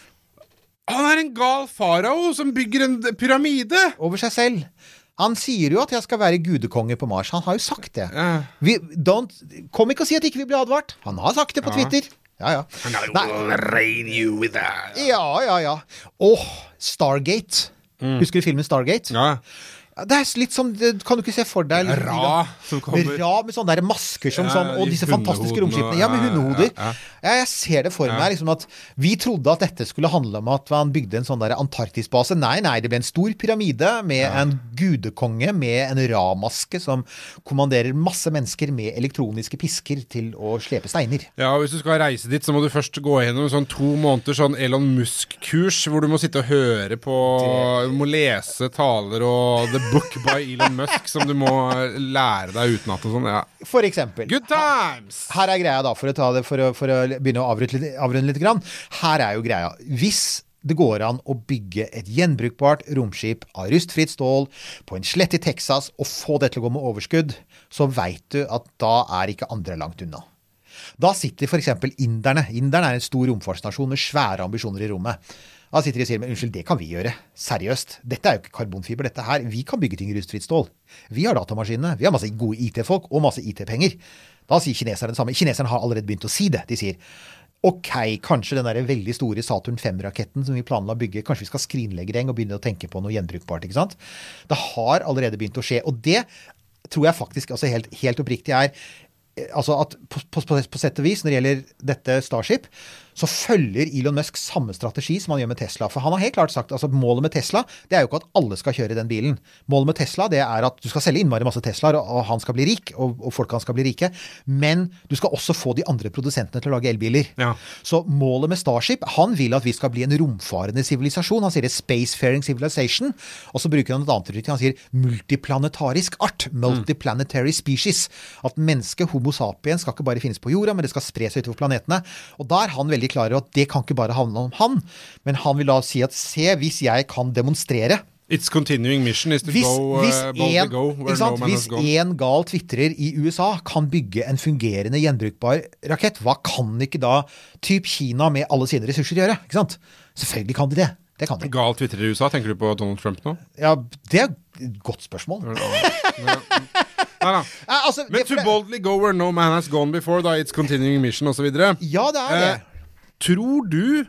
Han er en gal farao som bygger en pyramide. Over seg selv. Han sier jo at jeg skal være gudekonge på Mars. Han har jo sagt det. Ja. Vi, don't, kom ikke og si at ikke vi blir advart. Han har sagt det på ja. Twitter. Ja, ja. And I will rain you with that. Ja, ja, ja. Åh, Stargate. Mm. Husker du filmen Stargate? Ja. Det er litt som, kan du ikke se for deg liksom, Ra som kommer Ra med sånne der masker som, ja, som, og disse fantastiske romskipene ja, med hundehoder ja, ja. ja, jeg ser det for ja. meg liksom at vi trodde at dette skulle handle om at man bygde en sånn der Antarktisbase. Nei, nei, det ble en stor pyramide med ja. en gudekonge med en Ra-maske som kommanderer masse mennesker med elektroniske pisker til å slepe steiner. Ja, og hvis du skal reise dit så må du først gå gjennom sånn to måneder sånn Elon Musk-kurs hvor du må sitte og høre på det... du må lese taler og det book by Elon Musk som du må lære deg utenat og sånn, ja. For eksempel. Good times! Her er greia da, for å ta det, for å, for å begynne å avrunde litt, avrunde litt grann. Her er jo greia. Hvis det går an å bygge et gjenbrukbart romskip av rustfritt stål på en slett i Texas og få det til å gå med overskudd, så vet du at da er ikke andre langt unna. Da sitter for eksempel inderne. Inderne er en stor romfartsnasjon med svære ambisjoner i rommet. Da sitter de og sier, men unnskyld, det kan vi gjøre. Seriøst. Dette er jo ikke karbonfiber, dette her. Vi kan bygge ting i rustfritt stål. Vi har datamaskinene. Vi har masse gode I T-folk og masse I T-penger. Da sier kineserne det samme. Kineserne har allerede begynt å si det. De sier, ok, kanskje den der veldig store Saturn fem-raketten som vi planla å bygge, kanskje vi skal skrinlegge den og begynne å tenke på noe gjenbrukbart, ikke sant? Det har allerede begynt å skje, og det tror jeg faktisk altså helt, helt oppriktig er altså at på, på, på, på sett og vis når det gjelder dette Starship så følger Elon Musk samme strategi som han gjør med Tesla. For han har helt klart sagt, altså målet med Tesla, det er jo ikke at alle skal kjøre den bilen. Målet med Tesla, det er at du skal selge innmari masse Teslaer, og, og han skal bli rik, og, og folk han skal bli rike. Men du skal også få de andre produsentene til å lage elbiler. Ja. Så målet med Starship, han vil at vi skal bli en romfarende sivilisasjon. Han sier det spacefaring civilization, og så bruker han et annet uttrykk. Han sier multiplanetarisk art, multiplanetary species. At mennesket, homo sapiens, skal ikke bare finnes på jorda, men det skal spre seg utover planetene. Og da er han veldig klar over at det kan ikke bare handle om han, men han vil da si at se, hvis jeg kan demonstrere It's continuing mission is to hvis, go, uh, hvis en, go where no man hvis has gone. En gal twitterer i U S A kan bygge en fungerende gjenbrukbar rakett, hva kan ikke da typ Kina med alle sine ressurser gjøre? Ikke sant? Selvfølgelig kan de det. Det kan de. Gal twitterer i U S A, tenker du på Donald Trump nå? Ja, det er et godt spørsmål. Nei, nei. Altså, men to boldly go where no man has gone before, da, it's continuing mission og så videre. Ja, det er det. Eh, tror du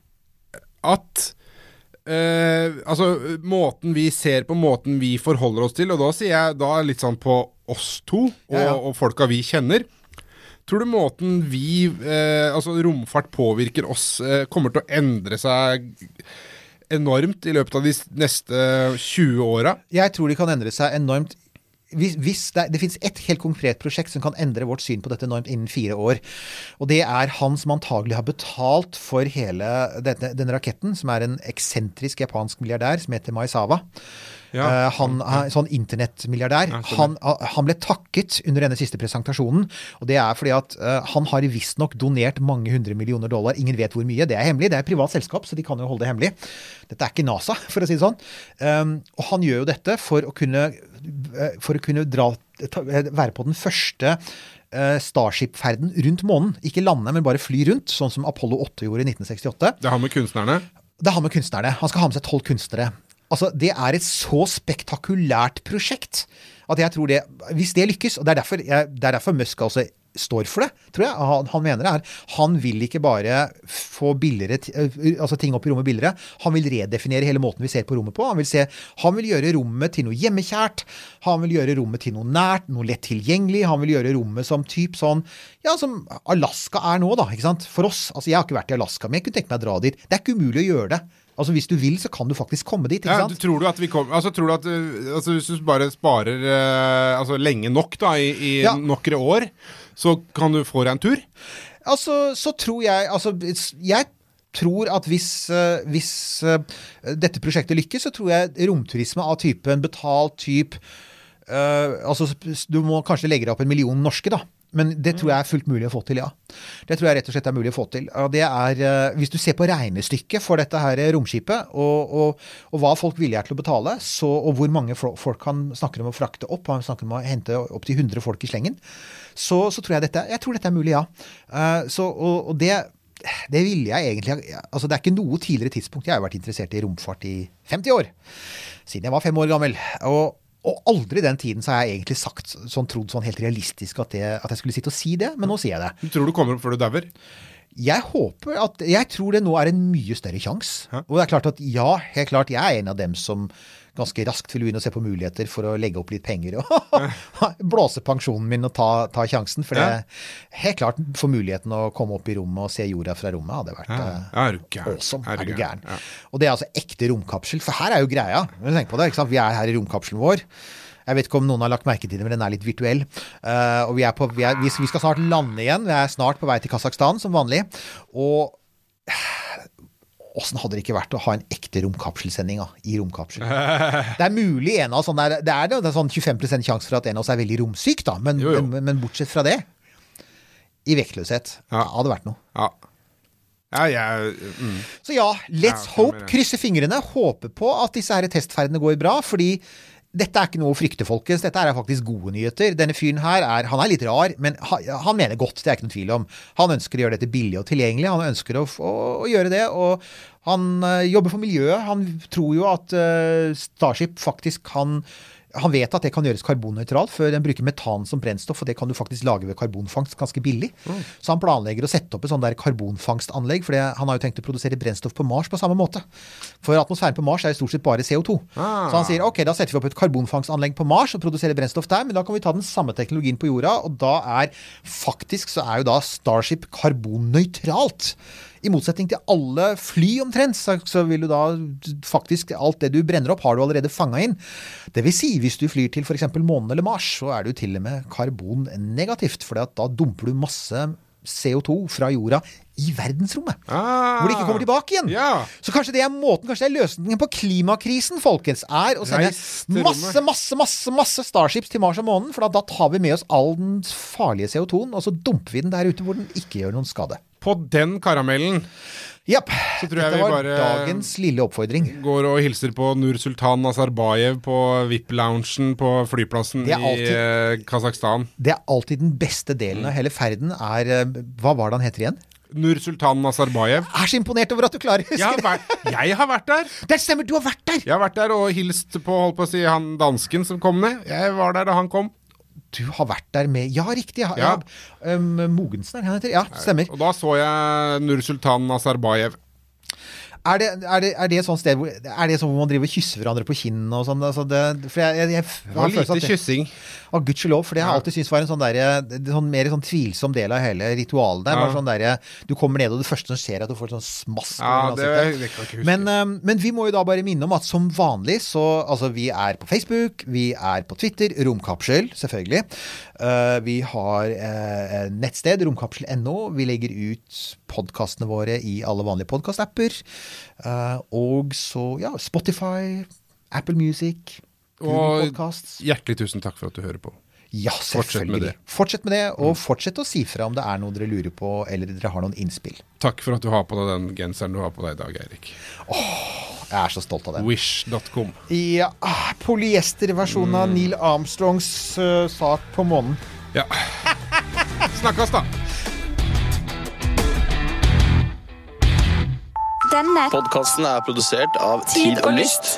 at eh, altså måten vi ser på, måten vi forholder oss til, og da sier jeg da litt sånn på oss to og, ja, ja. og folka vi kjenner, tror du måten vi eh, altså romfart påvirker oss eh, kommer til å endre seg enormt i løpet av de neste tjue åra? Jeg tror de kan endre seg enormt. Hvis, hvis det, det finnes et helt konkret prosjekt som kan endre vårt syn på dette enormt innen fire år, og det er han som antagelig har betalt for hele denne, denne raketten, som er en eksentrisk japansk milliardær som heter Maezawa. Ja. Uh, han er sånn internettmilliardær. Ja, han, uh, han ble takket under denne siste presentasjonen, og det er fordi at uh, han har visst nok donert mange hundre millioner dollar. Ingen vet hvor mye. Det er hemmelig. Det er et privat selskap, så de kan jo holde det hemmelig. Dette er ikke NASA, for å si det sånn. Um, og han gjør jo dette for å kunne, uh, for å kunne dra, ta, være på den første uh, Starship-ferden rundt månen. Ikke lande, men bare fly rundt, sånn som Apollo åtte gjorde i nitten sekstiåtte. Det har med kunstnerne? Det har med kunstnerne. Han skal ha med seg tolv kunstnere. Altså, det er et så spektakulært prosjekt at jeg tror det, hvis det lykkes, og det er derfor, jeg, det er derfor Musk også står for det, tror jeg. Han, han mener det er. Han vil ikke bare få billigere, altså ting opp i rommet billigere. Han vil redefinere hele måten vi ser på rommet på. Han vil, se, han vil gjøre rommet til noe hjemmekjært. Han vil gjøre rommet til noe nært, noe lett tilgjengelig. Han vil gjøre rommet som typ sånn, ja, som Alaska er nå da, ikke sant? For oss, altså jeg har ikke vært i Alaska, men jeg kunne tenke meg å dra dit. Det er ikke umulig å gjøre det. Altså hvis du vil, så kan du faktisk komme dit, ikke sant? Ja, tror du at vi kommer, altså tror du at, altså hvis du bare sparer uh, altså lenge nok da, i, i ja. Nokre år, så kan du få deg en tur? Altså, så tror jeg, altså, jeg tror at hvis, uh, hvis uh, dette prosjektet lykkes, så tror jeg romturisme av typen betalt typ, uh, altså du må kanskje legge deg opp en million norske da, men det tror jeg er fullt mulig å få til, ja. Det tror jeg rett og slett er mulig å få til. Og det er, hvis du ser på regnestykket for dette her romskipet, og, og, og hva folk viljer til å betale, så, og hvor mange folk kan snakke om å frakte opp, og snakker om å hente opp til hundre folk i slengen, så, så tror jeg dette, jeg tror dette er mulig, ja. Uh, så, og, og det, det vil jeg egentlig, altså det er ikke noe tidligere tidspunkt, jeg har vært interessert i romfart i femti år, siden jeg var fem år gammel, og Og aldri den tiden så har jeg egentlig sagt, sånn trodd sånn helt realistisk at, det, at jeg skulle sitte og si det, men nå sier jeg det. Du tror du kommer opp før du dauer? Jeg håper at, jeg tror det nå er en mye større sjans. Og det er klart at, ja, helt klart, jeg er en av dem som ganske raskt vil begynne å se på muligheter for å legge opp litt penger og blåse pensjonen min og ta, ta sjansen, for det helt klart for muligheten å komme opp i rommet og se jorda fra rommet hadde vært ja. Ja, er du gæren. awesome. Er du er du gæren. Ja. Og det er altså ekte romkapsel, for her er jo greia, tenk på det, ikke sant? Vi er her i romkapselen vår. Jeg vet ikke om noen har lagt merke til det, men den er litt virtuell. Uh, og vi, er på, vi, er, vi skal snart lande igjen. Vi er snart på vei til Kazakhstan, som vanlig. Og hvordan hadde det ikke vært å ha en ekte romkapselsending da, i romkapsel? Det er mulig en av oss, sånn der, det er det, det er sånn tjuefem prosent sjanse for at en av oss er veldig romsyk, da. Men, jo, jo. men, men bortsett fra det, i vektløshet, ja. Det hadde vært noe. Ja. Ja, jeg, mm. Så ja, let's ja, hope, krysse fingrene, håpe på at disse her testferdene går bra, fordi dette er ikke noe å frykte, folkens. Dette er faktisk gode nyheter. Denne fyren her er, han er litt rar, men han, han mener godt, det er ikke noen tvil om. Han ønsker å gjøre dette billig og tilgjengelig. Han ønsker å, å, å gjøre det, og han uh, jobber for miljøet. Han tror jo at uh, Starship faktisk kan Han vet at det kan gjøres karbonnøytralt, for den bruker metan som brennstoff, og det kan du faktisk lage ved karbonfangst ganske billig. Mm. Så han planlegger å sette opp et sånn der karbonfangstanlegg, for han har jo tenkt å produsere brennstoff på Mars på samme måte. For atmosfæren på Mars er jo stort sett bare C O to. Ah. Så han sier, ok, da setter vi opp et karbonfangstanlegg på Mars og produserer brennstoff der, men da kan vi ta den samme teknologien på jorda, og da er faktisk, så er jo da Starship karbonnøytralt. I motsetning til alle fly omtrent, så, så vil du da faktisk, alt det du brenner opp har du allerede fanget inn. Det vil si, hvis du flyr til for eksempel månen eller Mars, så er du til og med karbon negativt, for da dumper du masse C O to fra jorda i verdensrommet, ah, hvor det ikke kommer tilbake igjen. Ja. Så kanskje det er måten, kanskje det er løsningen på klimakrisen, folkens, er å sende masse, masse, masse, masse Starships til Mars og månen, for da, da tar vi med oss all den farlige C O to-en, og så dumper vi den der ute hvor den ikke gjør noen skade. På den karamellen Japp, så tror jeg dette var vi bare dagens lille oppfordring. Går og hilser på Nursultan Nazarbayev på V I P-loungen på flyplassen alltid, i Kazakhstan. Det er alltid den beste delen av hele ferden er, hva var det han heter igjen? Nursultan Nazarbayev. Jeg er så imponert over at du klarer å huske jeg har vært, jeg har vært der. Det stemmer, du har vært der. Jeg har vært der og hilst på, holdt på å si, han dansken som kom ned. Jeg var der da han kom. Du har vært der med, ja riktig, ja, ja. Um, Mogensen er han heter, ja, stemmer. Og da så jeg Nursultan Nazarbayev. Er det, er, det, er det sånn sted hvor, er det sånn hvor man driver og kysser hverandre på kinnen og sånn? Altså det, for jeg, jeg, jeg, jeg det var lite det, kyssing. Av gudskjelov, for det har jeg alltid syntes var en sånn der, sånn, mer sånn tvilsom del av hele ritualet der. Ja. Sånn der, du kommer ned og det første som skjer er at du får sånn smask. Ja, det, det kan jeg ikke huske. Men, um, men vi må jo da bare minne om at som vanlig, så, altså vi er på Facebook, vi er på Twitter, Romkapsel, selvfølgelig. Uh, vi har uh, nettsted, romkapsel punktum no. Vi legger ut podcastene våre i alle vanlige podcast-apper. Uh, og så, ja, Spotify, Apple Music, Google Podcasts. Og hjertelig tusen takk for at du hører på. Ja, selvfølgelig. Fortsett med det. Fortsett med det, og mm. fortsett å si fra om det er noe dere lurer på, eller dere har noen innspill. Takk for at du har på deg den genseren du har på deg i dag, Eirik. Åh, jeg er så stolt av den. Wish punktum com. Ja, polyesterversjonen mm. av Neil Armstrongs uh, sak på månen. Ja. Snakkes da. Denne podcasten er produsert av Tid og Lyst.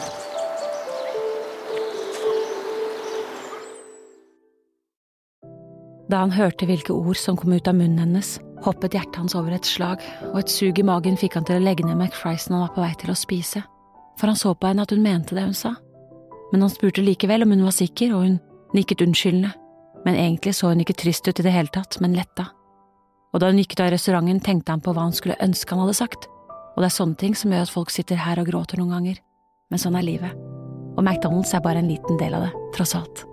Da han hørte hvilke ord som kom ut av munnen hennes, hoppet hjertet hans over et slag, og et sug i magen fikk han til å legge ned McFriesen han var på vei til å spise, for han så på henne at hun mente det hun sa. Men han spurte likevel om hun var sikker, og hun nikket unnskyldende, men egentlig så hun ikke trist ut i det hele tatt, men letta. Og da hun gikk ut av restauranten, tenkte han på hva han skulle ønske han hadde sagt, og det er sånne ting som gjør at folk sitter her og gråter noen ganger. Men sånn er livet. Og McDonald's er bare en liten del av det, tross alt.